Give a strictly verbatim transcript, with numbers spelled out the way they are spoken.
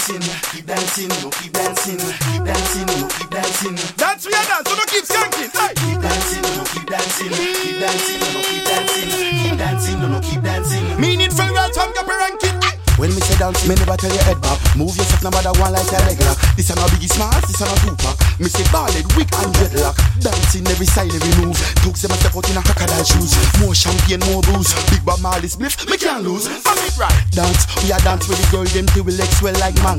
Keep dancing, no keep dancing, keep dancing, no keep dancing. Dance we a dance, so no keep skanking. Hey. Keep dancing, no keep dancing, keep dancing, no keep dancing, keep dancing, no keep dancing. Meaning farewell from your ranking. When me say dance, me never tell your head back. Move yourself, no matter one like a regular. This is not Biggie Smalls, this is not Tupac. Me say ballad, wick and dreadlock. Dancing every side, every move. Took them a step out in a crocodile shoes. More champagne, more booze. Big Bob Marley spliff, me can't lose. I'm it right. Dance, we a dance with the girl, them till we legs swell like mango.